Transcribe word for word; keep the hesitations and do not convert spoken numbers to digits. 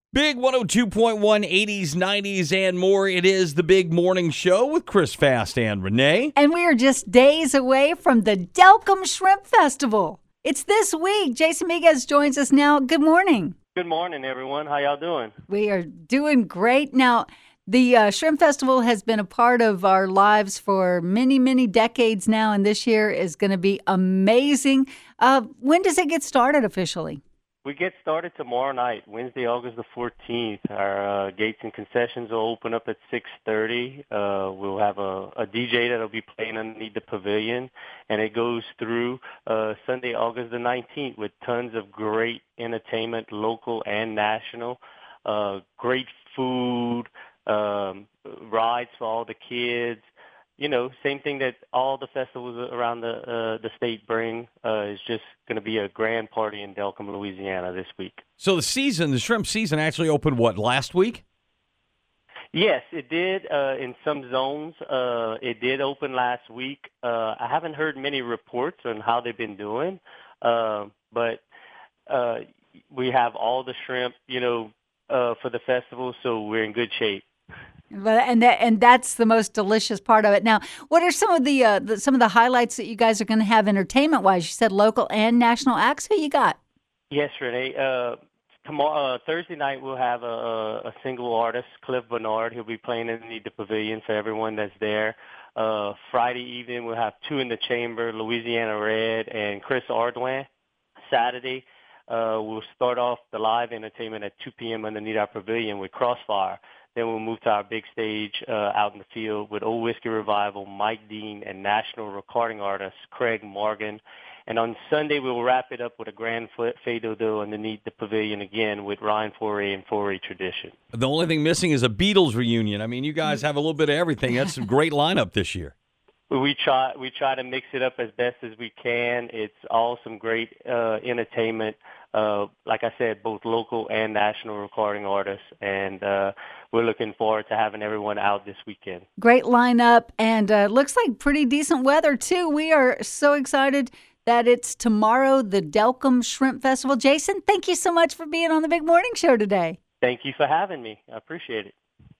Big one oh two point one, eighties, nineties, and more. It is the Big Morning Show with Chris Fast and Renee. And we are just days away from the Delcambre Shrimp Festival. It's this week. Jason Miguez joins us now. Good morning. Good morning, everyone. How y'all doing? We are doing great. Now, the uh, Shrimp Festival has been a part of our lives for many, many decades now, and this year is going to be amazing. Uh, when does it get started officially? We get started tomorrow night, Wednesday, August the fourteenth. Our uh, gates and concessions will open up at six thirty. Uh, we'll have a, a D J that'll be playing underneath the pavilion, and it goes through uh, Sunday, August the nineteenth, with tons of great entertainment, local and national, uh, great food, um, rides for all the kids. You know, same thing that all the festivals around the uh, the state bring. Uh, is just going to be a grand party in Delcambre, Louisiana this week. So the season, the shrimp season actually opened, what, last week? Yes, it did uh, in some zones. Uh, it did open last week. Uh, I haven't heard many reports on how they've been doing, uh, but uh, we have all the shrimp, you know, uh, for the festival, so we're in good shape. And that, and that's the most delicious part of it. Now, what are some of the, uh, the some of the highlights that you guys are going to have entertainment wise? You said local and national acts. Who you got? Yes, Renee. Uh, tomorrow, uh, Thursday night, we'll have a, a single artist, Cliff Bernard. He'll be playing in the pavilion for everyone that's there. Uh, Friday evening, we'll have Two in the Chamber, Louisiana Red, and Chris Ardwin. Saturday, uh, we'll start off the live entertainment at two p.m. underneath our pavilion with Crossfire. Then we'll move to our big stage uh, out in the field with Old Whiskey Revival, Mike Dean, and national recording artist Craig Morgan. And on Sunday, we'll wrap it up with a grand fado underneath the pavilion again with Ryan Foray and Foray Tradition. The only thing missing is a Beatles reunion. I mean, you guys have a little bit of everything. That's a great lineup this year. We try we try to mix it up as best as we can. It's all some great uh, entertainment. Uh, like I said, both local and national recording artists, and uh, we're looking forward to having everyone out this weekend. Great lineup, and uh, looks like pretty decent weather too. We are so excited that it's tomorrow, the Delcambre Shrimp Festival. Jason, thank you so much for being on the Big Morning Show today. Thank you for having me. I appreciate it.